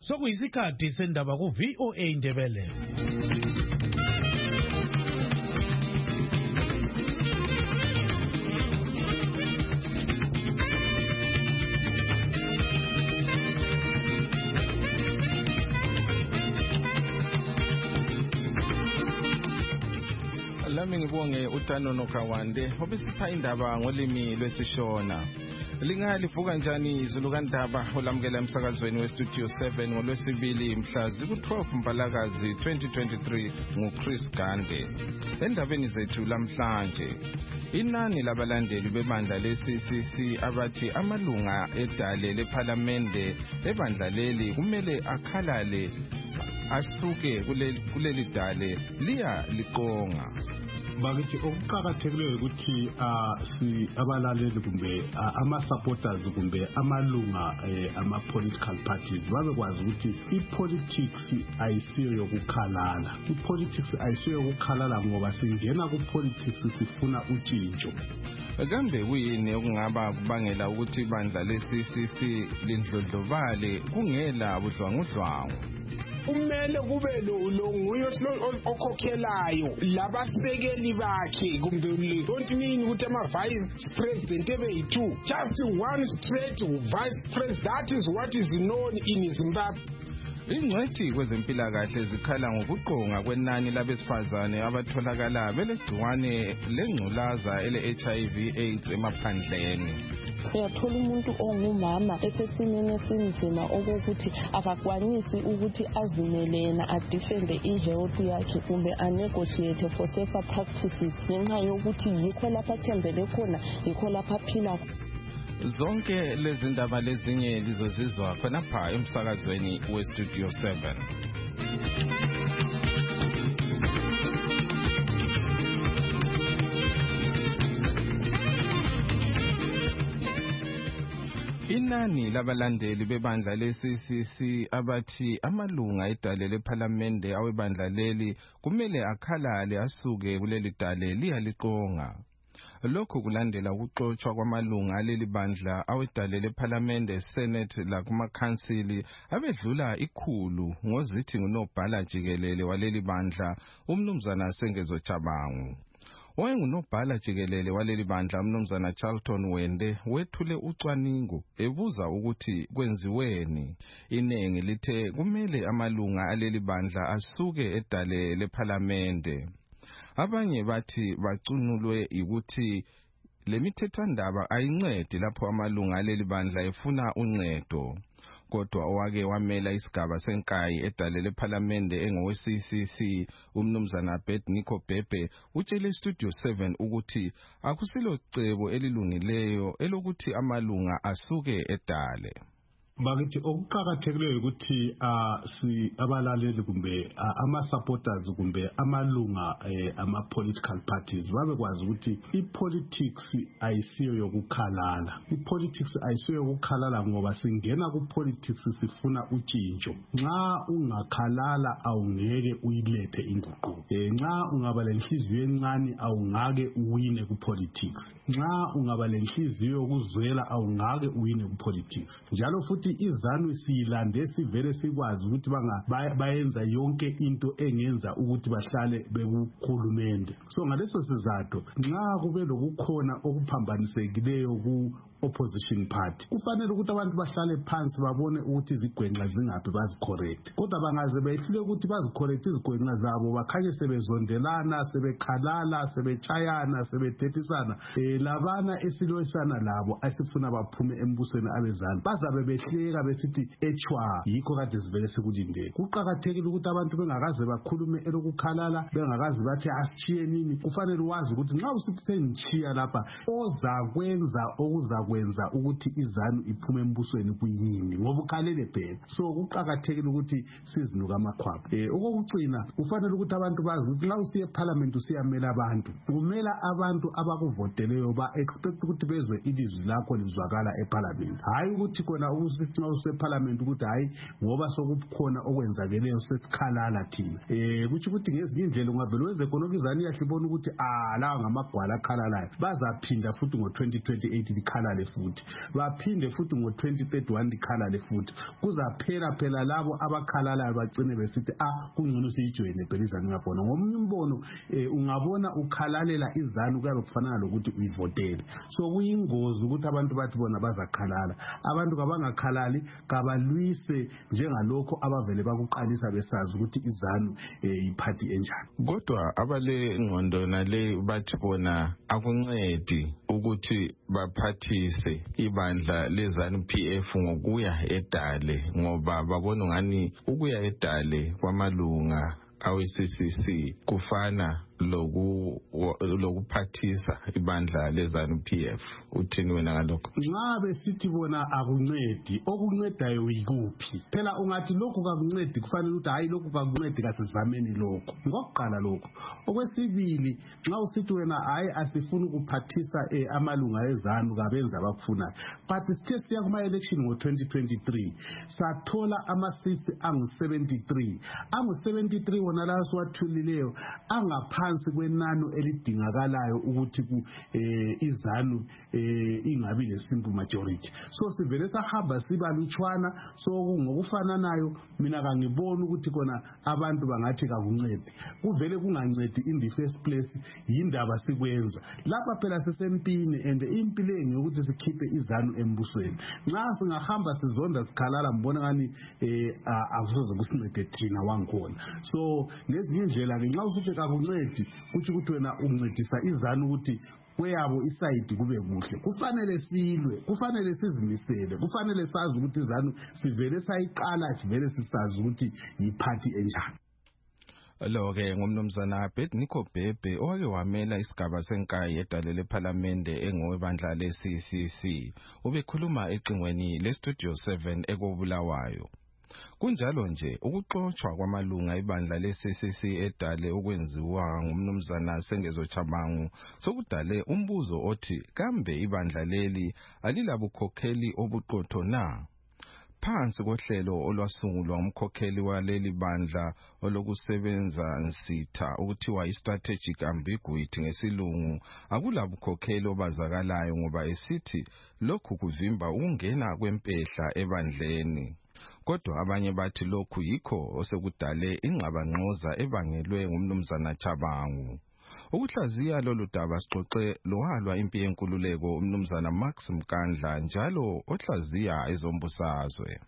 Sokuyisikhathi sendaba ku VOA Indebele. Lami ngibonge uTano Nokawande obisipha indaba ngolimi lwesishona. Lingalivuka njani izulu kandaba olamukela emsakazweni weStudio 7 ngolwesibili mhla ziku-12 Mpalakazi 2023 nguChris Gande. Endabeni zethu lamhlanje, inani labalandeli bebandla le-CCC abathi amalunga edale lephalamende ebandla leli kumele akhalale asuke kuleli dale liya liqonga. Bakithi okuqhakathekileyo ukuthi si abalaleli kumbe ama-supporters kumbe amalunga ama-political parties babekwazi ukuthi i-politics ayisiyo yokukhalala. I-politics ayisiyo yokukhalala ngoba singena ku-politics sifuna utshintsho. Kambe kuyini okungaba kubangela ukuthi ibandla le-CCC lindlondlobale kungela budlwangudlwangu? Kumele kube lo nguye okhokhelayo labasekeli bakhe kumbe don't mean ukuthi ama-vice president ebe-2, just one straight vice president. That is what is known in Zimbabwe. Ingcwethi kwezempilakahle zikhala ngokuqonga kwenani labesifazane abatholakala belegciwane lengculaza ele-HIV AIDS emaphandleni. Uyathola umuntu ongumama esesimeni esinzima okokuthi akakwanisi ukuthi azimele yena adefende i-health yakhe kumbe anegotiate for safer practices ngenxa yokuthi yikho lapha athembele khona, yikho lapha aphila. Zonke lezi ndaba lezinye lizozizwa khonapha emsakazweni weStudio 7. Inani labalandeli bebandla le-CCC abathi amalunga edale lephalamende awebandla leli kumele akhalale asuke kuleli dale liyaliqonga. Lokhu kulandela ukuxotshwa kwamalunga aleli bandla awedale lephalamende, Senate lakumakhansili abedlula 100 ngozithi ngunobhala jikelele waleli bandla umnumzana Sengezo Chabangu. Owayengunobhala jikelele waleli bandla umnumzana Charlton Wende wethule ucwaningo ebuza ukuthi kwenziweni. Inengi lithe kumele amalunga aleli bandla asuke edale lephalamende. Abanye bathi bacunulwe ukuthi lemithethwandaba ayincedi lapho amalunga aleli bandla efuna uncedo. Kodwa owake wamela isigaba senkayi edale lephalamende engowe-CCC umnumzana Abednego Bhebhe utshele iStudio 7 ukuthi akusilo cebo elilungileyo elokuthi amalunga asuke edale. Bakithi okuqhakathekileyo ukuthi si abalaleli kumbe ama-supporters kumbe amalunga ama-political parties babekwazi ukuthi i-politics ayisiyo yokukhalala. I-politics ayisiyo yokukhalala ngoba singena ku-politics sifuna utshintsho. Nxa ungakhalala awungeke uyilethe inguquko. Nxa ungaba lenhliziyo encane awungake uwine ku-politics. Nxa ungaba lenhliziyo yokuzwela awungake uwine ku-politics. Njalo futhi izanu siyilande sivele sikwazi ukuthi bayenza yonke into engenza ukuthi bahlale bekuhulumende. So ngaleso sizathu nxa kube lokukhona okuphambanisekileyo ku opposition party kufanele ukuthi abantu bahlale phansi babone ukuthi izigwenxa zingaphi bazicorrect. Kodwa bangaze behlule ukuthi bazicorrect izigwenxa zabo bakhanye sebezondelana, sebekhalala, sebechayana, sebethethisana, labana esilwisana labo asifuna baphume embusweni abezana bazabe behleka besithi echwa yikho kade sivele sikulindele. Kuqhakathekile ukuthi abantu bengakaze bakhulume elokukhalala, bengakaze bathi asichiye nini. Kufanele wazi ukuthi nxa usithi sengichiya lapha ozakwenza okwenza ukuthi izanu iphume embusweni kuyini ngoba ukhalele phela. So kuqhakathekile ukuthi sizinuka amakhwapha. Okokucina kufanele ukuthi abantu bazi ukuthi nxa usiye eParliament usiyamela abantu, kumela abantu abakuvoteleyo ba-expect ukuthi bezwe ilizwi lakho lizwakala eParliament. Hayi ukuthi khona ukusithi nxa useParliament ukuthi hayi ngoba sokukhona okwenzakeleyo sesikhalala thina. Kuthi ukuthi ngezinye indlela ungavele wenze khona okuzani yahlibona ukuthi lawa ngamagwala akhalalayo bazaphinda futhi ngo-2028 likhalale likhalale futhi, baphinde futhi ngo-2031 likhalale futhi. Kuzaphela phela labo abakhalalayo bagcine besithi kungcono siyijoyine phela iZANU yakhona. Ngomunye umbono ungabona ukhalalela iZANU kuyabe kufanana lokuthi uyivotele. So kuyingozi ukuthi abantu bathi bona bazakhalala. Abantu kabangakhalali kabalwise njengalokho abavele bakuqalisa besazi ukuthi iZANU iphathi enjani. Kodwa abale ngqondo nale bathi bona akuncedi ukuthi baphathise ibandla leZANU PF ngokuya edale, ngoba babona ngani ukuya edale kwamalunga awe-CCC kufana lokuphathisa ibandla leZANU PF. Uthini wena ngalokho? Nxa besithi bona akuncedi, okuncedayo yikuphi? Phela ungathi lokhu kakuncedi kufanele ukuthi hayi lokhu kakuncedi kasizameni lokho. Ngokuqala lokho. Okwesibili, nxa usithi wena hayi asifuni ukuphathisa amalunga eZANU kabenza abakufunayo. But sithe siya kuma election ngo-2023 sathola ama-seats angu-73. Angu-73 wona la siwathulileyo angaphansi kwenani elidingakalayo ukuthi iZANU ingabi le-simple majority. So sivele sahamba sibalutshwana, so ngokufananayo mina kangiboni ukuthi kona abantu bangathi kakuncedi. Kuvele kungancedi in the first place, yindaba sikwenza. Lapha phela sesempini and impilo ngiyokuthi sikhiphe iZANU embusweni. Nxa singahamba sizonda sikhalala mbona ngani akusoze kusincede thina wangikhona. So ngezinye indlela ngenxa usuthi kakuncedi kuthi ukuthi wena uncedisa iZANU ukuthi kweyabo isayidi kube kuhle. Kufanele silwe, kufanele sizimisele, kufanele sazi ukuthi iZANU sivele sayiqala sivele sisazi ukuthi yiphathi enjani. Lo-ke ngumnumzana Abednego Bhebhe owake wamela isigaba senkayi edale lephalamende engowebandla le-CCC. Ubekhuluma ecingweni le-Studio 7 ekobulawayo. Kunjalo nje ukuxoxwa kwamalunga ibandla le-CCC edale okwenziwa ngumnumzana Sengezo Tshabangu sokudale umbuzo othi kambe ibandla leli alilabukhokheli obuqotho na? Phansi kohlelo olwasungulwa umkhokheli waleli bandla olokusebenza nsitha ukuthiwa i-strategic ambiguity ngesilungu, akulabukhokheli obazakalayo ngoba esithi lokhu kuvimba ukungena kwempehla ebandleni. Kodwa abanye bathi lokhu yikho osekudale ingxabangxoza ebangelwe ngumnumzana Tshabangu. Ukuhlaziya lolu daba sixoxe lowalwa impi yenkululeko umnumzana Max Mkandla njalo ohlaziya ezombusazwe.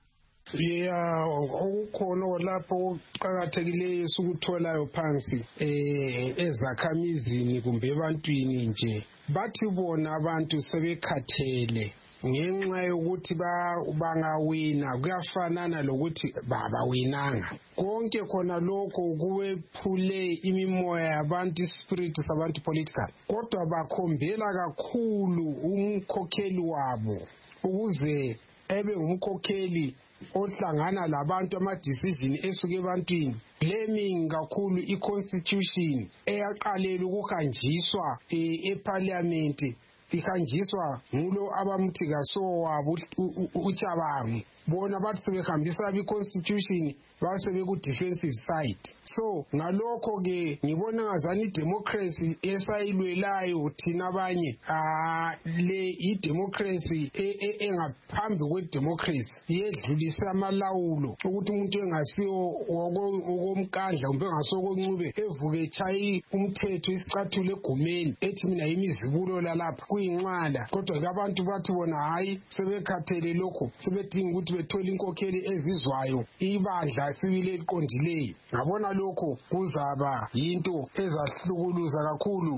Okukhona lapho okuqakathekileyo sikutholayo phansi ezakhamizini kumbe ebantwini nje bathi bona abantu sebekhathele ngenxa yokuthi bangawina kuyafanana lokuthi bawinanga. Konke khona lokho kuwephule imimoya yabantu, ispirit sabantu political. Kodwa bakhombela kakhulu umkhokheli wabo ukuze ebe umkhokheli ohlangana labantu ama-decision esuke ebantwini, blaming kakhulu i-constitution eyaqalela ukuhanjiswa eparliament, ihanjiswa ngulo abamthi kasowabo uTshabangu. Bona bathi sebehambisa i-constitution base beku-defensive side. So ngalokho ke ngibona ngazani i-democracy esayilwelayo thina abanye le i-democracy engaphambi kwe-democracy yedlulisa amalawulo ukuthi umuntu engasiyo okomkandla kumbe engasiyo koncube evuke echayi umthetho isicathulo egumeni ethi mina yimizibulo lalapha kuyinqala. Kodwa ke abantu bathi bona hayi sebekhathele lokho sebedinga ukuthi bethole inkokheli ezizwayo ibandla sibile eliqondileyo. Ngabona lokho kuzaba yinto ezahlukuluza kakhulu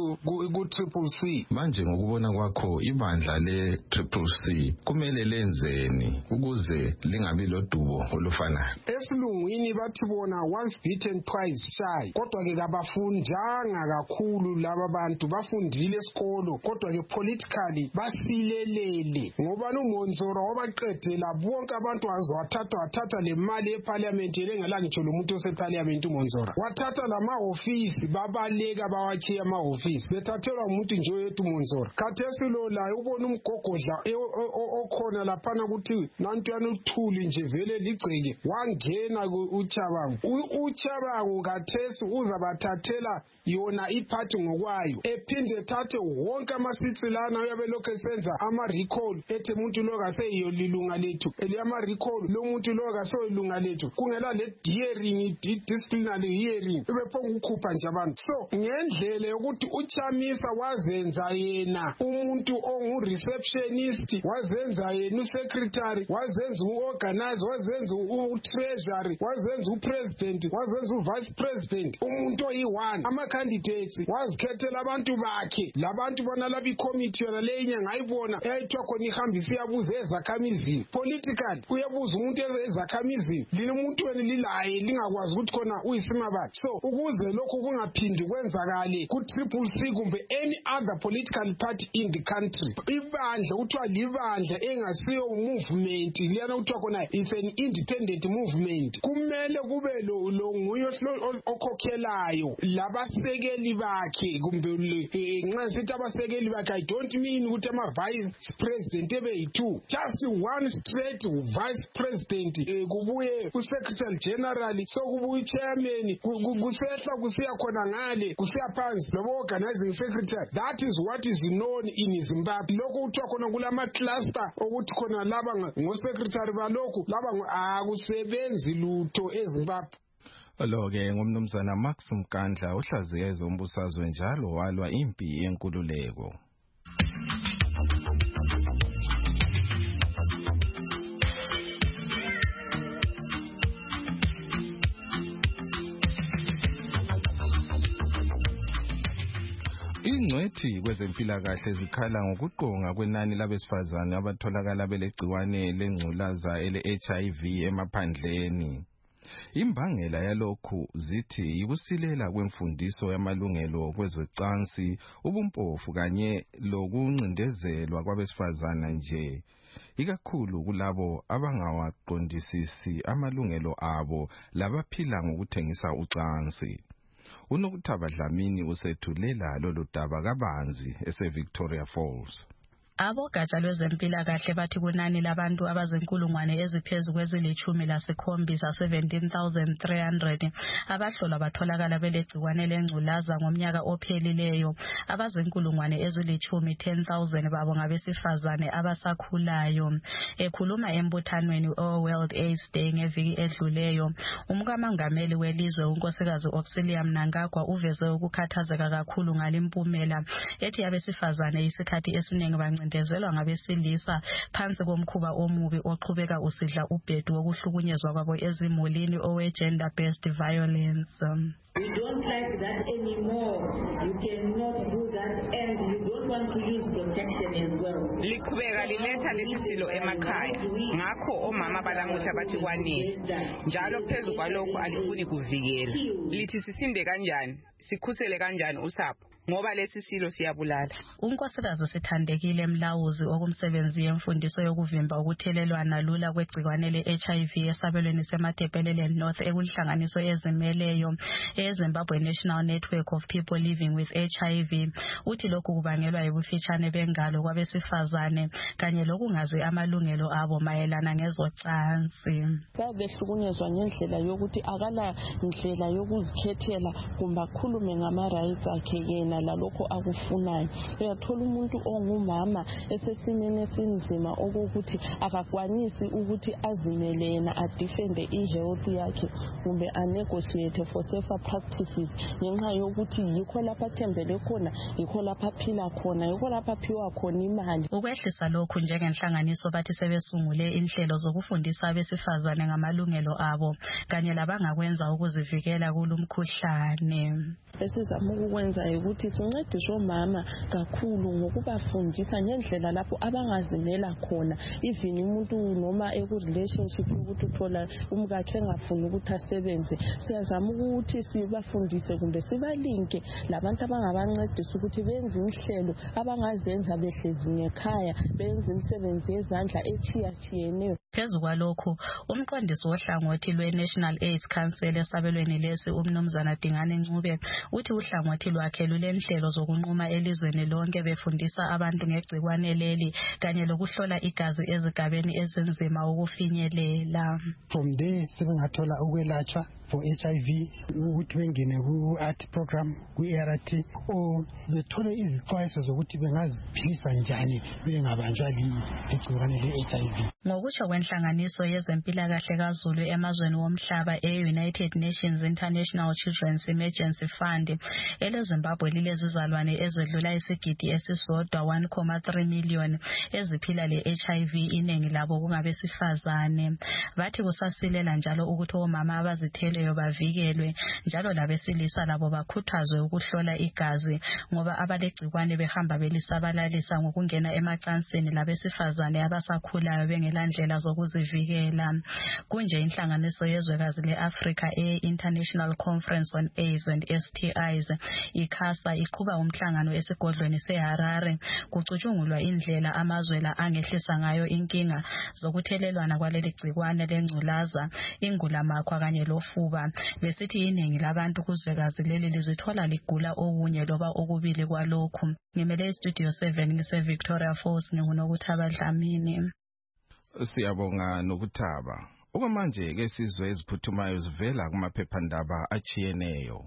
ku-CCC. Manje ngokubona kwakho ibandla le-CCC kumele lenzeni ukuze lingabi lodubo olufanayo? Esilungwini bathi bona once beaten twice shy. Kodwa ke kabafundanga kakhulu laba bantu, bafundile esikolo kodwa ke politically basilelele ngoba uMonzora wabaqedela bonke abantu wathatha le mali eParliament engela ngitsho lo muntu oseParliament uMonzora wathatha lamahofisi babaleka bawachiya amahofisi bethathelwa umuntu nje oyedwa uMonzora. Khathesi lo layo ubona umgogodla okhona laphana ukuthi nantwana uthuli nje vele ligceke wangena uTshabangu. uTshabangu khathesi uzabathathela yona iphathi ngokwayo ephinde thathe wonke ama sithi lana uyabe lokho esenza ama-recall ethi umuntu lo kaseyiyo lilunga lethu ama-recall lo muntu lo kasoyilunga lethu kungela le-hearing disciplinary hearing bephonga ukukhupha nje abantu. So ngendlela yokuthi uChamisa wazenza yena umuntu ongu-receptionist, wazenza yena u-secretary, wazenza u-organizer, wazenza u-treasury, wazenza u-president, wazenza u-vice president, umuntu oyi-one. Ama-candidates wazikhethela abantu bakhe, labantu bona laba i-committee yona le inyanga ayibona eyayithiwa khona ihambisa iyabuza ezakhamizini. Political uyabuza umuntu ezakhamizini, lina umuntu wena lilaye lingakwazi ukuthi khona uyisimabani. So ukuze lokho kungaphindi kwenzakale ku-Triple C kumbe any other political party in the country, ibandla kuthiwa libandla engasiyo movement liyana kuthiwa khona it's an independent movement, kumele kube lo nguye okhokhelayo labasekeli bakhe kumbe nxa sithi abasekeli bakhe I don't mean ukuthi ama-vice president ebe-2, just one straight vice president, kubuye u-secretary general, so kubuye chairman, kusehla kusiya khona ngale kusiya phansi lobo-organizing secretary. That is what is known in Zimbabwe. Lokho kuthiwa khona kulama-cluster okuthi khona laba ngo-secretary balokhu laba akusebenzi lutho eZimbabwe. Lo-ke ngumnumzana Max Mkandla uhlaziya ezombusazwe njalo walwa impi yenkululeko. Ingcwethi kwezempilakahle zikhala ngokuqonga kwenani labesifazane abatholakala belegciwane lengculaza ele-HIV emaphandleni. Imbangela yalokhu zithi yikusilela kwemfundiso yamalungelo kwezocansi, ubumpofu kanye lokuncindezelwa kwabesifazana nje, ikakhulu kulabo abangawaqondisisi amalungelo abo labaphila ngokuthengisa ucansi. UNokuthaba Dlamini usethulela lolu daba kabanzi ese-Victoria Falls. Abogatsha lwezempilakahle bathi kunani labantu abazinkulungwane eziphezu kwezili-17 17,300 abahlolwa batholakala belegciwane lengculaza ngomnyaka ophelileyo. Abazinkulungwane ezili-10 10,000 babo ngabesifazane abasakhulayo. Ekhuluma embuthanweni o-World AIDS Day ngeviki edluleyo, umkamangameli welizwe unkosikazi Auxilia Mnangagwa uveze ukukhathazeka kakhulu ngalimpumela ethi abesifazane isikhathi esiningi bancindezelwa ngabesilisa phansi komkhuba omubi oqhubeka usidla ubhedu wokuhlukunyezwa kwabo ezimulini owe-gender based violence. We don't like that anymore. You cannot do that and you don't want to use protection as well. Liqhubeka liletha lesisilo emakhaya. Ngakho omama balamuhla bathi kwanele. Njalo phezu kwalokho alifuni kuvikela. Lithi sisinde kanjani? Sikhusele kanjani usapho? Ngoba lesisilo siyabulala. Unkosikazi Sithandekile Mlawuzi okumsebenzi yemfundiso yokuvimba ukuthelelwana lula kwegciwane le-HIV esabelweni seMatebelele North ekunhlanganiso ezimeleyo eZimbabwe National Network of People Living with HIV uthi lokhu kubangelwa yibufitshane bengalo kwabesifazane kanye lokungazi amalungelo abo mayelana ngezocansi. Behlukunyezwa ngendlela yokuthi akala ndlela yokuzikhethela kumbe akhulume ngama-rights akhe yena lalokho akufunayo. Uyathola umuntu ongumama esesimeni esinzima okokuthi akakwanisi ukuthi azimele yena adefende i-health yakhe kumbe anegotiate for safer practices ngenxa yokuthi yikho lapha athembele khona, yikho lapha aphila khona, yikho lapha aphiwa khona imali. Ukwehlisa lokhu njengenhlanganiso bathi sebesungule inhlelo zokufundisa abesifazane ngamalungelo abo kanye labangakwenza ukuzivikela kulumkhuhlane. Esizama ukukwenza ukuthi sincedise omama kakhulu ngokubafundisa ngendlela lapho abangazimela khona, even umuntu noma eku-relationship ukuthi uthola umkakhe engafuni ukuthi asebenze, siyazama ukuthi sibafundise kumbe sibalinke labantu abangabancedisa ukuthi benze inhlelo abangazenza behlezi ngekhaya, benze imisebenzi yezandla etshiyatshiyeneyo. Phezu kwalokhu, umqondisi wohlangothi lwe-National AIDS Council esabelweni lesi umnumzana Dingane Ncube uthi uhlangothi lwakhe lule lenhlelo zokunquma elizweni lonke befundisa abantu ngegcikwane leli kanye lokuhlola igazi ezigabeni ezinzima ukufinyelela. From there sebengathola ukwelatshwa for HIV ukuthi bengene ku-ART program ku-ART or bethole izixwayiso zokuthi bengaziphilisa njani bengabanjwa ligcikwane le-HIV. Ngokutsho kwenhlanganiso yezempilakahle kaZulu emazweni womhlaba e-United Nations International Children's Emergency Fund, eleZimbabwe lilezizalwane ezedlula isigidi esisodwa 1.3 million eziphila le-HIV, iningi labo kungabesifazane. Bathi kusasilela njalo ukuthi omama abazitheleyo bavikelwe njalo labesilisa labo bakhuthazwe ukuhlola igazi ngoba abalegcikwane behamba belisabalalisa ngokungena emacansini labesifazane abasakhulayo bengelandlela zokuzivikela. Kunje inhlanganiso yezwekazi le-Africa e-International Conference on AIDS and STIs ICASA iqhuba umhlangano esigodlweni seHarare kucutshungulwa indlela amazwe la angehlisa ngayo inkinga zokuthelelwana kwaleli gcikwane lengculaza, ingulamakhwa kanye lofuba. Besithi iningi labantu kuzwekazi leli lizithola ligula okunye loba okubili kwalokhu. Ngimele iStudio 7 ngise Victoria Falls nginguNokuthaba Dlamini. Siyabonga Nokuthaba. Okwamanje ke sizwe eziphuthumayo zivela kumaphephandaba achiyeneyo.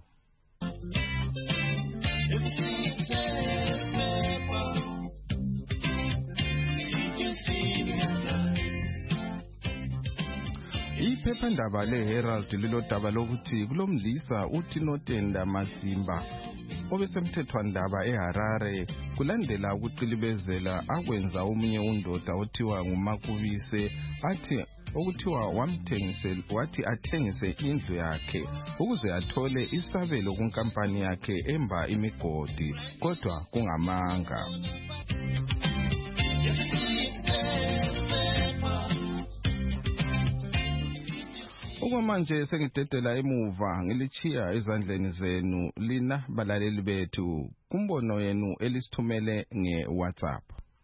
Iphephandaba leHerald lilodaba lokuthi kulomlisa uthi Notenda Mazimba obesemthethwandaba eHarare kulandela ukuqilibezela akwenza omunye undoda othiwa nguMakubise athi okuthiwa wathi athengise indlu yakhe ukuze athole isabelo kunkampani yakhe emba imigodi kodwa kungamanga. Okwamanje sengidedela emuva ngilichiya ezandleni zenu lina balaleli bethu kumbono yenu elisithumele ngeWhatsApp.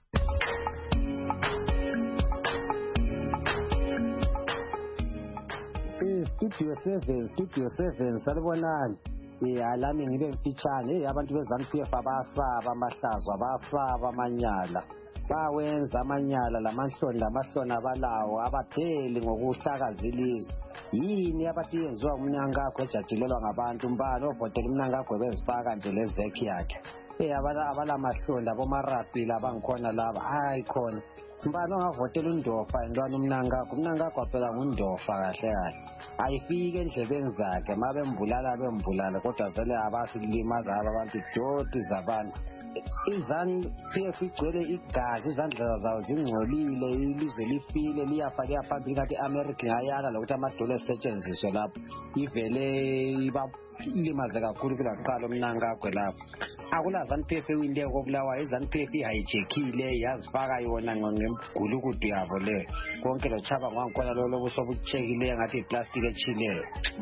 Studio 7 salibonani. Alami ngibe mfitshane abantu beZANU-PF abasaba amahlazo abasaba amanyala. Bawenza amanyala lamahlona balawo abapheli ngokuhlakaza ilizwe. Yini abathi yenziwa umnyangakho ejajilelwa ngabantu mbalo ovotela umnyangakho bezifaka nje lezekhi yakhe. Abalamahlonda bomarapila abangikhona laba hayi khona. Mbalo ngavotela undofa entwana umnyangakho waphela ngundofa kahle. Ayifike endlebeni zakhe bembulala kodwa vele abasilimaza abantu doti zabantu. iZANU-PF igcwele igazi, izandla zawo zingcolile, ilizwe lifile liyafaka phambili ngathi iAmerica ingayala lokuthi amadolo esetshenziswe lapho ivele ibalimaze kakhulu kulaqala umnankagwe lapho. Akula ZANU-PF ewinde kobulawa, iZANU-PF ihijekile yazifaka yona ngemgulukudu yabo le konke lo chaba ngwangikhona lo busobuchekileyo ngathi iplastic echileyo.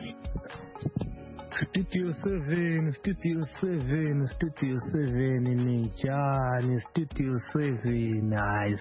Studio 7 ninjani? Studio 7 hayi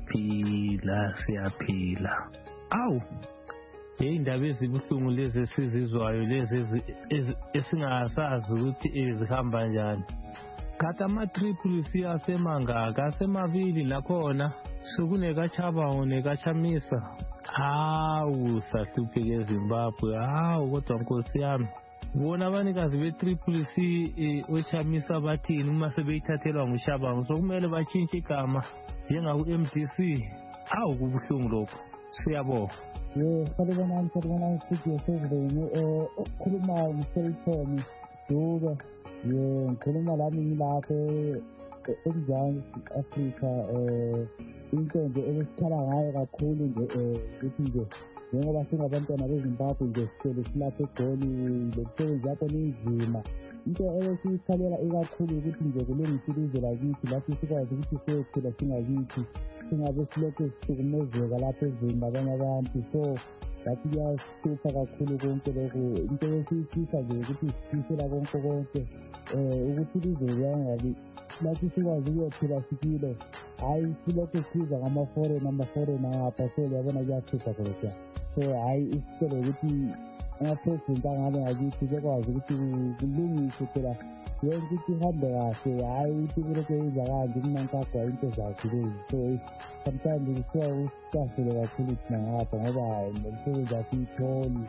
siyaphila. Awu indaba ezibuhlungu lezi esizizwayo lezi esingasazi ukuthi zihamba njani. Kata ama-triple siyasemangaka asemabili lakhona sokunekachaba nekachamisa. Hawu sahlupheke eZimbabwe, hawu kodwa nkosi yami bona abanikazi be-Triple C ochamisa bathini uma sebeyithathelwa nguShabangu, sokumele batshintshe igama njengaku-MDC. Awu kubuhlungu lokho. Siyabonga. Salibonani Studio 7 ukukhuluma nguSelithoni Dube. Ngikhuluma lami ngilapho eMzansi Afrika. Into nje esikhala ngayo kakhulu nje ukuthi nje njengoba singabantwana beZimbabwe nje sihleli silapha eGoli, lomsebenzi yakho ninzima. Into esiyikhalela ikakhulu ukuthi nje kulungiswe ilizwe lakithi lapho sikwazi ukuthi siyophila singakithi, singabe silokhu sihlukumezeka lapha ezweni labanye abantu. So lathi kuyasihlupha kakhulu konke lokho. Into esiyifisa nje ukuthi sifisela konke ukuthi ilizwe liyangali lathi sikwazi ukuyophila sikilo. Hayi silokhu siza ngama-foreign ngapha, so uyabona kuyahlupha kodwa. So hayi isicelo ukuthi ama-president angabe ngakithi bekwazi ukuthi kulungiswe phela yonke into ihambe kahle hayi ukuthi kulokhu yenza kanje kunankagwa into zakhe lezi so sometimes kuthiwa usicasele kakhulu thina ngapha ngoba hayi nomsebenzi asiyitholi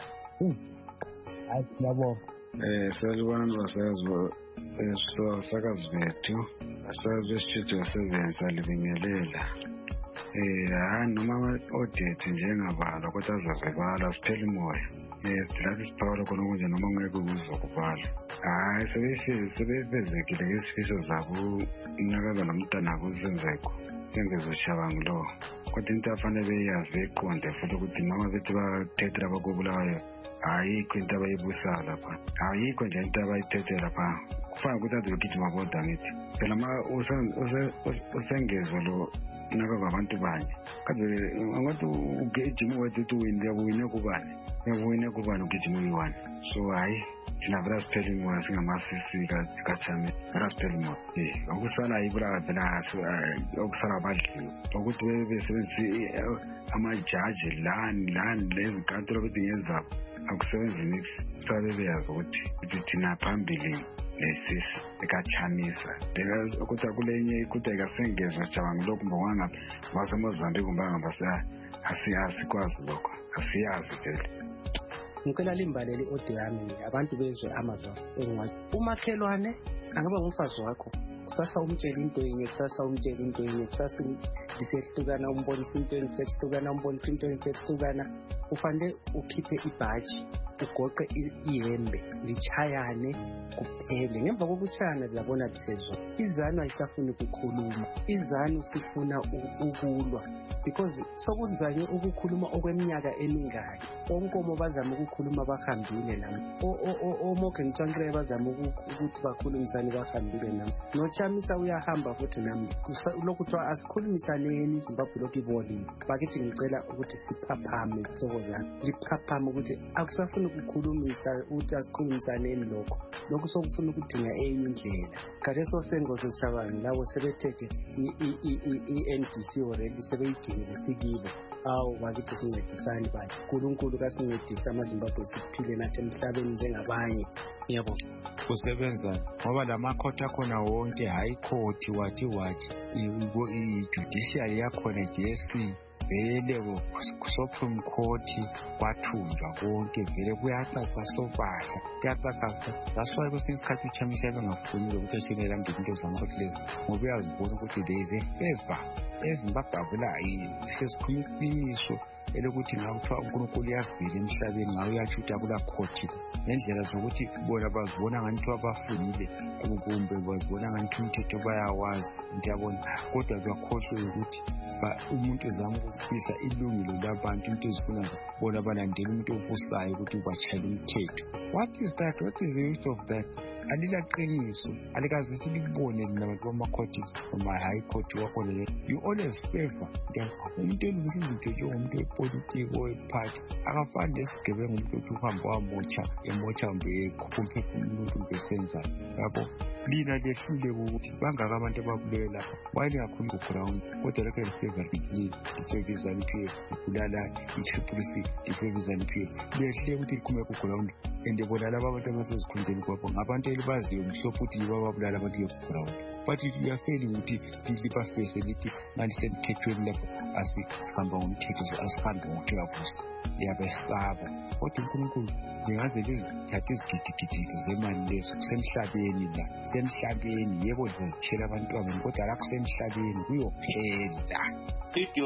hayi siyabonga salibona basazi sakazi bethu asazi besitudio 7 salibingelela hayi noma odethe njengabala kodwa azazibala siphela imoya silathi siphawula khona ukuthi noma ngeke ukuzokubala hayi sebefezekile ngesifiso zabo inakaza nomntana kusenzeko sengezoshaba ngilo kodwa into afanele beyazi beqonde futhi ukuthi noma bethi bathethela abakubulayo ayikho into abayibusayo lapha ayikho nje into abayithethe lapha kufana ukuthi azogijima bodwa ngithi phela ma usengezo lo nakaza abantu banye kadwe ngathi ugijima wethi uwine kubani ugijima uyi-1 so hayi thina vela siphela imoya singamasisi kachame vela siphela imoya okusala yibula phela okusala abadliwe ukuthi besebenzise amajaji lani lezinkantolo ukuthi ngenzabo akusebenzi nix sabe beyazi ukuthi thina phambili lesisi ekachamisa ukuthi akulenye ukuthi ayikasengezwa jabanga lokhu mbonganga basemozambique kumbanga asikwazi lokho asiyazi phela ngicela limbalele ode yami abantu bezwe amazwi engathi umakhelwane angaba ngumfazi wakho kusasa umtshela into enye kusasa umtshela into enye kusasa disehlukana umbonisa into ensehlukana umbonisa into ensehlukana ufanele ukhiphe ibhaji ugoqe ihembe lichayane kuphele ngemva kokuchayana labona disezwe izanu ayisafuni ukukhuluma izanu sifuna ukulwa because sokuzanye ukukhuluma okweminyaka emingaki onkomo bazama ukukhuluma bahambile nami omoke ngitshangile bazama ukuthi bakhulumisane bahambile nami nochamisa uyahamba futhi nami lokuthiwa asikhulumisaneni Zimbabwe lokhu iboli bakithi ngicela ukuthi siphaphame isihloko zami liphaphame ukuthi akusafuni ukukhulumisa ukuthi asikhulumisaneni lokhu sokufuna ukudinga enye indlela kade sosengozo chabani labo sebethethe i-NDC already sebeyidingile sikibo awu bakithi sincedisani bathi uNkulunkulu kasincedisa amaZimbabwe siphile nathi emhlabeni njengabanye ngiyabonga kusebenza ngoba lamakhoti akhona wonke hayi court wathi i-judiciary yakhona JSC vele Supreme Court kwathunjwa konke vele kuyacaca sobala kuyacaca that's why kwesinye isikhathi uchamisela bengafunile ukuthi ashonela ngeke into zamakhothi lezi ngoba uyazibona ukuthi there is a favor eZimbabwe avula sesikhuluma iqiniso elokuthi ngakuthiwa uNkulunkulu uyavela emhlabeni ngawe uyatsho ukuthi akula khothi ngendlela zokuthi bona bazibona ngathi abafunile kumbe bazibona ngathi umthetho bayawazi ngiyabona kodwa bakhohlwe ukuthi umuntu ezama ukufisa ilungelo labantu into ezifuna bona balandela umuntu obusayo ukuthi ubachayela umthetho what is the use of that alilaqiniso alikaze silibone nabantu bamakhoti high court wakhona you always favor umuntu elungisa izinto njengomuntu wepolitiki owephathi akafani lesigebengu umuntu othi uhamba wamotsha mbe ekhuphe umuntu besenza yabo lina lehlule ukuthi bangaka abantu ababulewe lapha wayengakhulu ku-ground kodwa lokho lifavor lifavizani kuye libulala i-triple-C lifavizani kuye lehle ukuthi likhume ku-ground and bona laba abantu abasezikhundleni kwabo ngabantu elibaziyo mhlophe ukuthi yibo ababulala abantu ku-ground but uyafeli ukuthi libafese lithi malisemthethweni lapho asihamba ngomthetho asihambe ngokuyabusa liyabesaba kodwa uNkulunkulu lingaze lizithathe izigidigidi zemali lezo kusemhlabeni semhlabeni yebo lizazithela abantwana kodwa la kusemhlabeni kuyophela Studio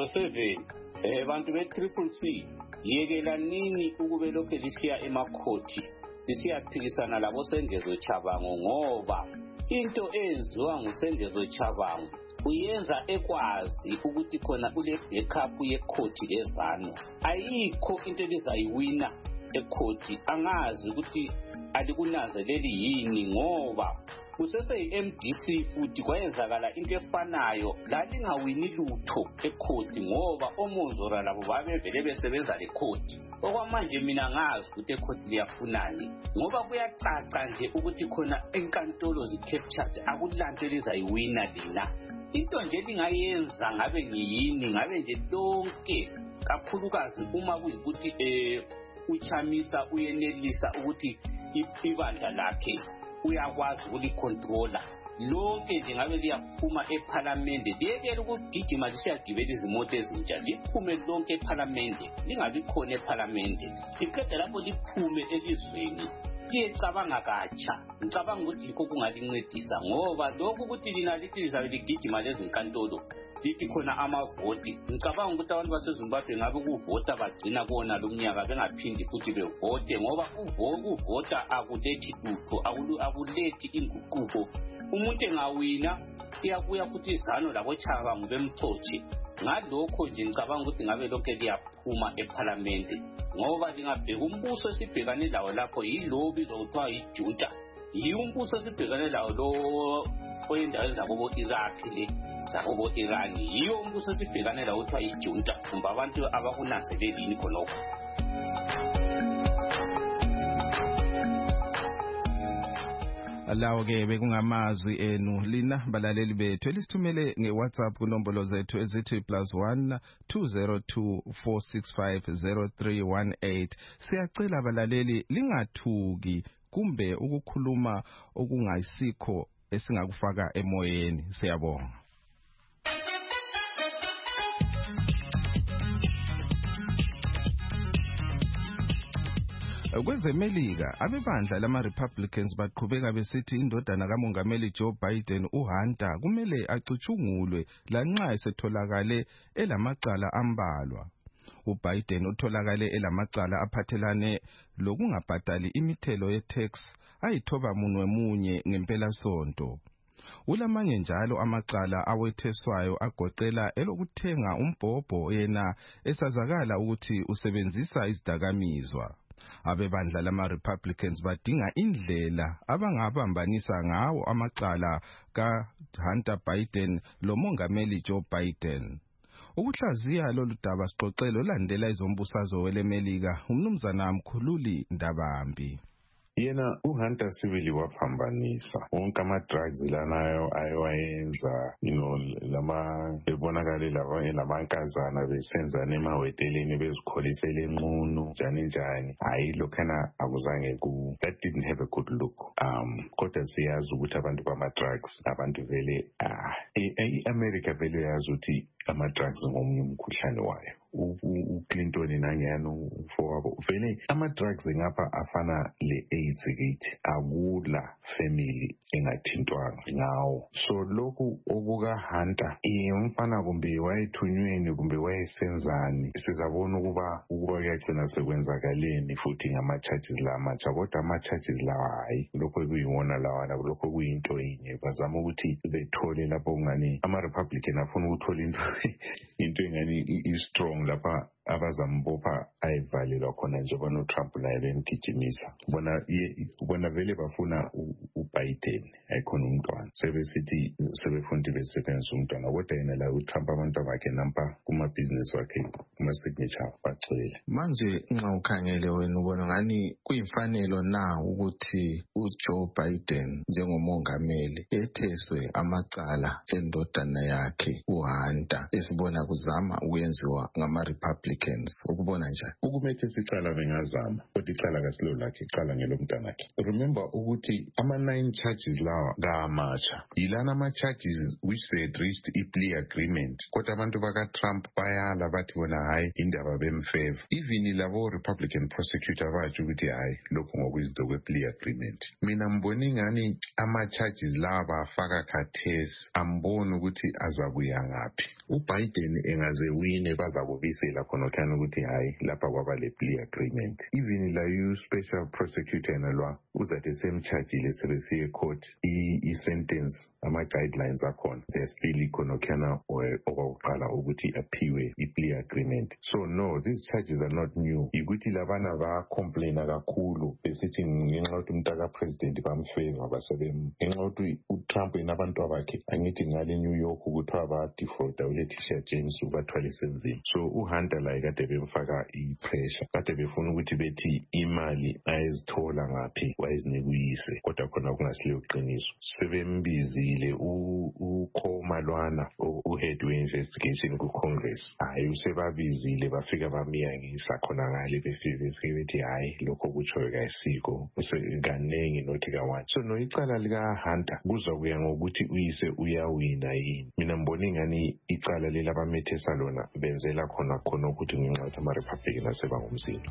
7 bantu be-Triple-C yekelanini ukube lokhu lisiya emakhoti lisiyaphikisana labo Sengezo Chabango ngoba into eyenziwa nguSengezo Chabango uyenza ekwazi ukuthi khona ule backup yekhoti lezano ayikho into elizayiwina ekhoti angazi ukuthi alikunanzeleli yini ngoba kusese-MDC futhi kwayenzakala into efanayo lalingawini lutho ekhoti ngoba omozora labo babevele besebenza lekhoti okwamanje mina ngazi ukuthi ekhoti liyafunani ngoba kuyacaca nje ukuthi khona enkantolo zicaptured akulanto elizayiwina lina into nje lingayenza ngabe ngiyini ngabe nje lonke kakhulukazi uma kuyikuthi uchamisa uyenelisa ukuthi ibandla lakhe uyakwazi ukulicontrola lonke nje ngabe liyaphuma ephalamende liyekele ukugijima lisiyagibela izimoto ezintsha liphume lonke ephalamende lingabi khona ephalamende liqeda lapho liphume elizweni liyecabanga katsha ngicabanga ukuthi yikho kungalincedisa ngoba lokhu ukuthi lina lithi lizabe ligijima lezinkantolo lithi khona amavoti ngicabanga ukuthi abantu baseZimbabwe ngabe ukuvota bagcina kona lo mnyaka bengaphindi futhi bevote ngoba ukuvota akulethi lutho akulethi inguquko umuntu engawina iyabuya futhi izano labochabangu bemthothi ngalokho nje ngicabanga ukuthi ngabe lonke liyaphuma ephalamende ngoba lingabheka umbuso esibhekane lawo lapho yilo bizwa kuthiwa yijunta yiwo umbuso esibhekane lawo lo oyindawo zakobo Iraq le zakobo Iran yiwo umbuso esibhekane lawo kuthiwa yijunta kumbe abantu abakunanzelelini khonokho. Alawo ke bekungamazwi enu lina balaleli bethu elisithumele ngeWhatsApp kunombolo zethu ezithi +1 202 465 0318. Siyacela balaleli lingathuki kumbe ukukhuluma okungayisikho esingakufaka emoyeni. Siyabonga. Kwezemelika abebandla lama-Republicans baqhubeka besithi indodana kamongameli Joe Biden uHunter kumele acutshungulwe lanxa esetholakale elamacala ambalwa. UBiden utholakale elamacala aphathelane lokungabhadali imithelo ye-tax ayithoba munwe ngempela sonto. Ulamanye njalo amacala awetheswayo agoqela elokuthenga umbhobho yena esazakala ukuthi usebenzisa izidakamizwa. Abebandla lama-Republicans badinga indlela abangabambanisa ngawo amacala kaHunter Biden lomongameli Joe Biden. Ukuhlaziya lolu daba sixoxelo landela izombusazwe welemelika umnumzana Mkhululi Ndabambi. Yena uHunter sibili waphambanisa wonke ama-drugs lanayo ayowayenza lama ebonakale lamankazana besenza nemaweteleni bezikholisela enqunu njani hayi lokhana akuzange that didn't have a good look. Kodwa siyazi ukuthi abantu bama-drugs abantu vele i-America vele yazi ukuthi ama-drugs ngomunye umkhuhlane wayo. uClinton nangiyana ufowabo vele ama-drugs ngapha afana le-AIDS kithi akula family engathintwanga ngawo. So lokhu okukaHunter umfana kumbe wayethunyweni kumbe wayesenzani sizabona ukuba kuyagcina sekwenzakaleni futhi ngama-charges la amatsha kodwa ama-charges lawa hayi lokho kuyiwona lawana lokho kuyinto yinye bazama ukuthi bethole lapho kungani ama-Republican afuna ukuthola into engani i-strong lapha abazambopha ayivalelwa khona njengoba noTrump naye bemgijimisa bona vele bafuna uBiden ayikhona umntwana sebesithi sebefuna besebenzisa umntwana kodwa yena la uTrump abantu bakhe nampa kumabhizinisi wakhe kuma-signature bagcwele. Manje nxa ukhangele wena ubona ngani kuyimfanelo na ukuthi uJoe Biden njengomongameli etheswe amacala endodana yakhe uHunter esibona kuzama ukwenziwa ngama-Republicans ukubona njani? Ukumele sicala bengazama kodwa icala kasilo lakhe icala ngelomntanakhe. Remember ukuthi ama-9 charges lawa ngamatsha yilana ama-charges which they had reached i-plea agreement kodwa abantu baka-Trump bayala bathi bona hayi indaba bemfeva. Even labo Republican prosecutor batsho ukuthi hayi lokhu ngokwizinto kwe-plea agreement. Mina mbona ingani ama-charges lawa bafaka khathesi ambona ukuthi azabuya ngaphi. uBiden engaze wine bazakubisela khona ukuthi hayi lapha kwaba le-plea agreement. Even la special prosecutor nalwa uzathi semchargile sebesiye court i-sentence ama-guidelines akhona they're still ikhona okwakuqala ukuthi aphiwe i-plea agreement. So no, these charges are not new. Ikuthi labana ba-complaina kakhulu besithi ngenxa yokuthi umntaka president bamfeva ngenxa yokuthi uTrump enabantu abakhe angithi ngale New York ukuthiwa ba-defrauda uLetitia James ubathwalise nzima. So uHunter la hayi kade bemfaka i-pressure, kade befuna ukuthi bethi imali ayezithola ngaphi wayezinika uyise, kodwa khona kungasilo qiniso. Sebembizile uKhoma lwana uhead we-investigation ku-Congress, hayi usebabizile bafika bamiyangisa khona ngale befike bethi hayi lokho kutshoyo kayisikho kanengi nothi ka-1. So no icala lika-Hunter kuzokuya ngokuthi uyise uyawina yini. Mina mbona ingani icala leli abamethesa lona benzela khona ukuthi ngenxa yokuthi ama-Republican asebangumsindo.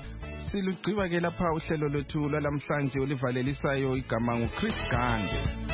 Silugqiba ke lapha uhlelo lwethu lwalamhlanje olivalelisayo igama nguChris Gande.